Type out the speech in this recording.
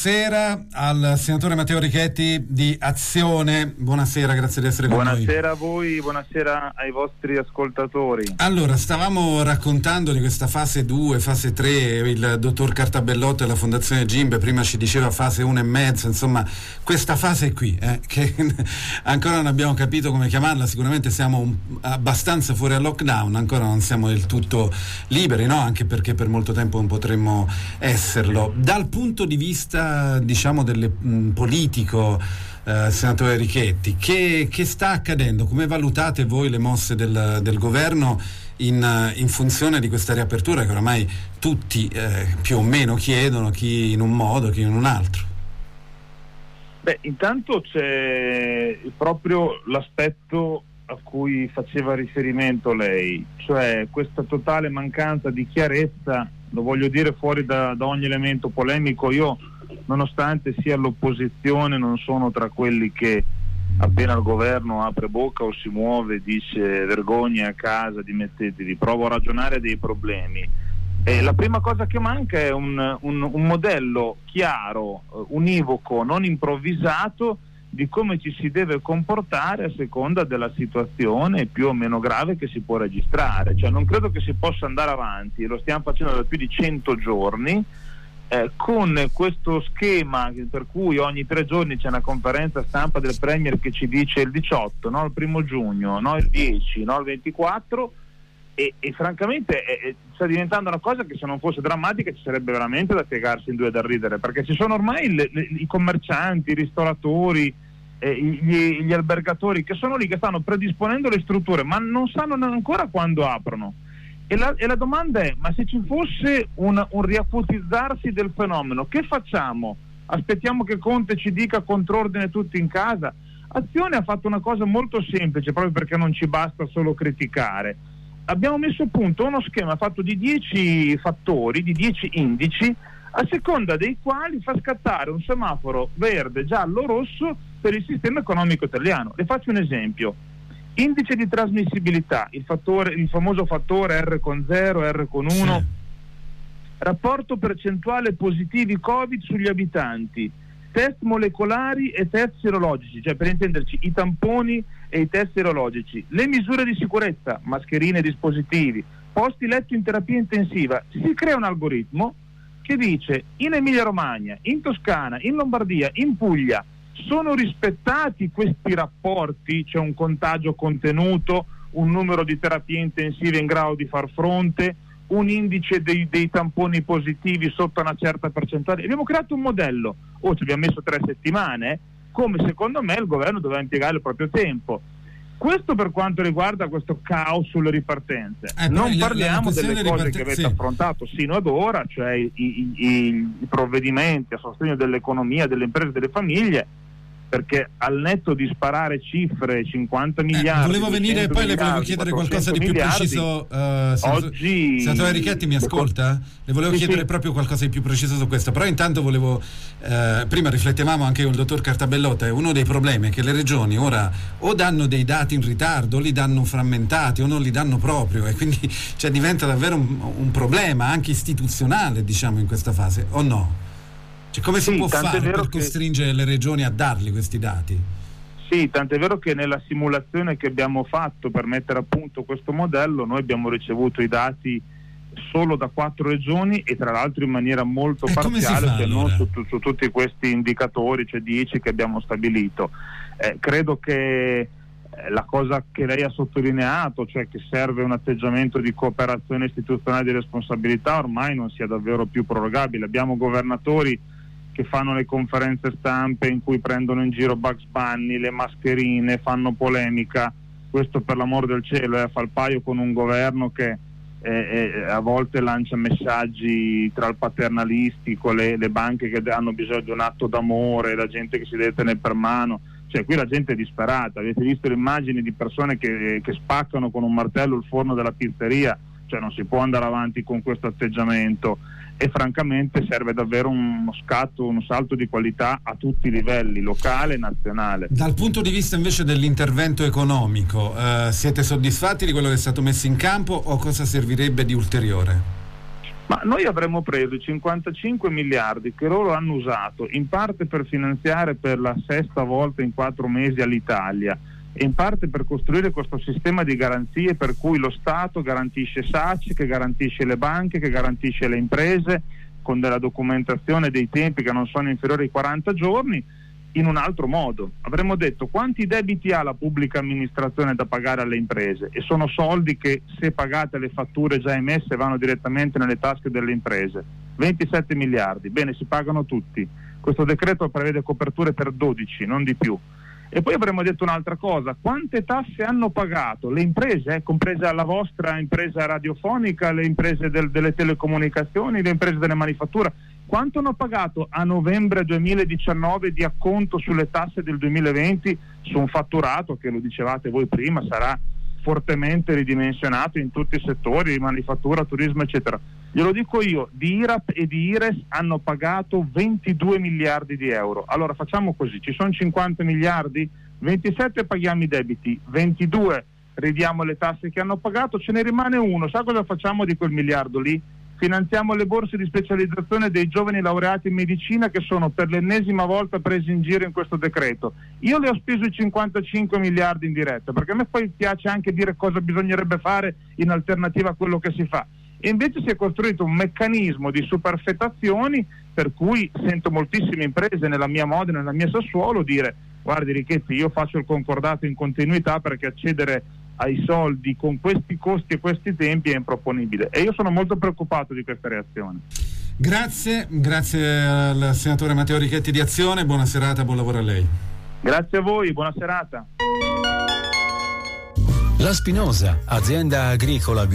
buonasera al senatore Matteo Richetti di Azione. Buonasera, grazie di essere con noi. Buonasera a voi, buonasera ai vostri ascoltatori. Allora, stavamo raccontando di questa fase 2, fase 3, il dottor Cartabellotto e la Fondazione Gimbe prima ci diceva fase 1 e mezzo, insomma, questa fase qui, che ancora non abbiamo capito come chiamarla, sicuramente siamo abbastanza fuori al lockdown, ancora non siamo del tutto liberi, no? Anche perché per molto tempo non potremmo esserlo. Dal punto di vista, diciamo, politico, senatore Richetti, che sta accadendo? Come valutate voi le mosse del governo in funzione di questa riapertura che oramai tutti più o meno chiedono, chi in un modo, chi in un altro? Beh, intanto c'è proprio l'aspetto a cui faceva riferimento lei, cioè questa totale mancanza di chiarezza, lo voglio dire fuori da ogni elemento polemico. Io, nonostante sia all'opposizione, non sono tra quelli che appena il governo apre bocca o si muove dice vergogna a casa, dimettetevi. Provo a ragionare dei problemi. La prima cosa che manca è un modello chiaro, univoco, non improvvisato, di come ci si deve comportare a seconda della situazione più o meno grave che si può registrare. Cioè, non credo che si possa andare avanti, lo stiamo facendo da più di 100 giorni, con questo schema per cui ogni 3 giorni c'è una conferenza stampa del Premier che ci dice il 18, no, il 1 giugno, no, il 10, no, il 24, e francamente sta diventando una cosa che, se non fosse drammatica, ci sarebbe veramente da piegarsi in due da ridere, perché ci sono ormai i commercianti, i ristoratori, gli albergatori che sono lì, che stanno predisponendo le strutture ma non sanno ancora quando aprono, e la domanda è: ma se ci fosse un riacutizzarsi del fenomeno, che facciamo? Aspettiamo che Conte ci dica contrordine tutti in casa? Azione ha fatto una cosa molto semplice, proprio perché non ci basta solo criticare. Abbiamo messo a punto uno schema fatto di 10 fattori, di 10 indici, a seconda dei quali fa scattare un semaforo verde, giallo, rosso per il sistema economico italiano. Le faccio un esempio: indice di trasmissibilità, il famoso fattore R con 0, R con 1, sì. Rapporto percentuale positivi Covid sugli abitanti, test molecolari e test sierologici, cioè, per intenderci, i tamponi e i test sierologici, le misure di sicurezza, mascherine, dispositivi, posti letto in terapia intensiva. Si crea un algoritmo che dice: in Emilia Romagna, in Toscana, in Lombardia, in Puglia sono rispettati questi rapporti, c'è un contagio contenuto, un numero di terapie intensive in grado di far fronte, un indice dei tamponi positivi sotto una certa percentuale. Abbiamo creato un modello, ci abbiamo messo 3 settimane, come secondo me il governo doveva impiegare il proprio tempo. Questo per quanto riguarda questo caos sulle ripartenze. Non parliamo delle cose che avete affrontato sino ad ora, cioè i provvedimenti a sostegno dell'economia, delle imprese e delle famiglie, perché al netto di sparare cifre 50 miliardi, volevo venire, poi le volevo chiedere qualcosa di più preciso. Oggi, senatore Richetti, mi ascolta? Le volevo chiedere proprio qualcosa di più preciso su questo, però intanto volevo, prima riflettevamo anche con il dottor Cartabellotto, uno dei problemi è che le regioni ora o danno dei dati in ritardo, o li danno frammentati, o non li danno proprio, e quindi diventa davvero un problema anche istituzionale, diciamo, in questa fase, o no? Come si può fare per costringere le regioni a darli questi dati? Sì, tant'è vero che nella simulazione che abbiamo fatto per mettere a punto questo modello, noi abbiamo ricevuto i dati solo da 4 regioni, e tra l'altro in maniera molto parziale, cioè non su tutti questi indicatori, cioè 10 che abbiamo stabilito. Credo che la cosa che lei ha sottolineato, cioè che serve un atteggiamento di cooperazione istituzionale, di responsabilità, ormai non sia davvero più prorogabile. Abbiamo governatori che fanno le conferenze stampe in cui prendono in giro Bugs Bunny, le mascherine, fanno polemica. Questo, per l'amor del cielo, è a far paio con un governo che a volte lancia messaggi tra il paternalistico, le banche che hanno bisogno di un atto d'amore, la gente che si deve tenere per mano. Cioè, qui la gente è disperata. Avete visto le immagini di persone che spaccano con un martello il forno della pizzeria? Cioè, non si può andare avanti con questo atteggiamento, e francamente serve davvero uno salto di qualità a tutti i livelli, locale e nazionale. Dal punto di vista invece dell'intervento economico, siete soddisfatti di quello che è stato messo in campo, o cosa servirebbe di ulteriore? Ma noi avremmo preso i 55 miliardi che loro hanno usato in parte per finanziare per la 6ª volta in 4 mesi all'Italia e in parte per costruire questo sistema di garanzie per cui lo Stato garantisce SACE, che garantisce le banche, che garantisce le imprese con della documentazione dei tempi che non sono inferiori ai 40 giorni, in un altro modo. Avremmo detto quanti debiti ha la pubblica amministrazione da pagare alle imprese, e sono soldi che, se pagate le fatture già emesse, vanno direttamente nelle tasche delle imprese. 27 miliardi, bene, si pagano tutti. Questo decreto prevede coperture per 12, non di più. E poi avremmo detto un'altra cosa: quante tasse hanno pagato le imprese, compresa la vostra impresa radiofonica, le imprese delle telecomunicazioni, le imprese delle manifatture? Quanto hanno pagato a novembre 2019 di acconto sulle tasse del 2020 su un fatturato che, lo dicevate voi prima, sarà fortemente ridimensionato in tutti i settori, manifattura, turismo, eccetera? Glielo dico io, di IRAP e di IRES hanno pagato 22 miliardi di euro. Allora facciamo così: ci sono 50 miliardi, 27 paghiamo i debiti, 22 ridiamo le tasse che hanno pagato, ce ne rimane uno. Sa cosa facciamo di quel miliardo lì? Finanziamo le borse di specializzazione dei giovani laureati in medicina che sono per l'ennesima volta presi in giro in questo decreto. Io le ho speso i 55 miliardi in diretta, perché a me poi piace anche dire cosa bisognerebbe fare in alternativa a quello che si fa. E invece si è costruito un meccanismo di superfettazioni per cui sento moltissime imprese nella mia Modena, nella mia Sassuolo dire: guardi Richetti, io faccio il concordato in continuità perché accedere ai soldi con questi costi e questi tempi è improponibile. E io sono molto preoccupato di questa reazione. Grazie al senatore Matteo Richetti di Azione, buona serata, buon lavoro a lei. Grazie a voi, buona serata. La Spinosa, azienda agricola